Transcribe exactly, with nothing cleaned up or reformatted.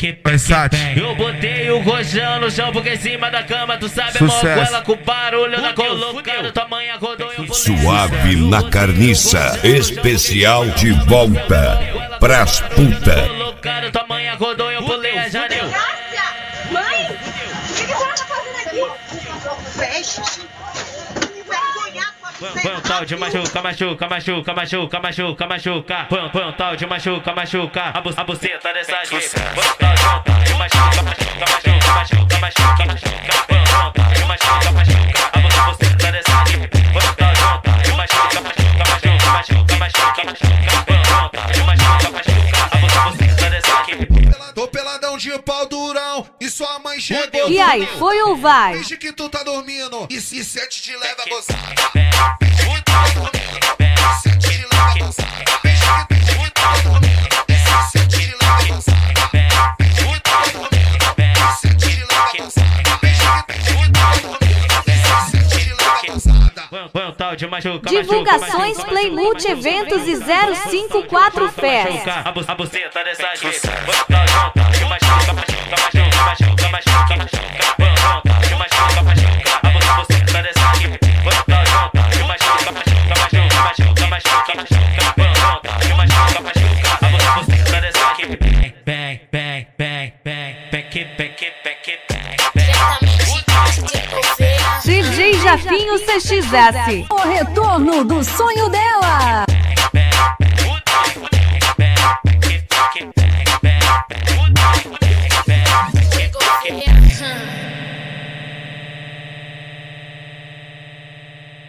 Versace. Eu botei o colchão no chão porque em cima da cama tu sabe mó com ela com barulho da colocando tua mãe acordou e eu pulei. Suave na carniça, especial de volta pras puta. Colocando tua mãe acordou e eu pulei a janela. Mãe, o que você tá fazendo aqui? Fecha. Põe um tal de machuca, machuca, machuca, machuca, machuca, machuca. Põe, põe um tal de machuca, machuca. A, bu a buceta dessa gente. Põe um tal de machuca, machuca, machuca, machuca, machuca, machuca. Põe um tal de machuca, machuca. A buceta dessa gente. Põe um tal de machuca, machuca, machuca, machuca, machuca, machuca. Põe um tal de machuca, machuca. A buceta dessa gente. Tô peladão de pau durão e sua mãe chegou. E aí, foi ou vai? Finge que tu tá dormindo e se sente te leva a gozada. Divulgações Play Multi Eventos e zero cinco quatro Fest. A buceta dessa gente. De machuca, machuca, machuca, machuca, machuca, machuca. De machuca, machuca. A buceta dessa gente. De machuca, machuca, machuca, machuca, machuca, machuca. De machuca, machuca. A buceta dessa gente. Bang, bang, bang, bang, bang, bang, bang, bang. D J Jafinho C X S. O retorno do sonho dela.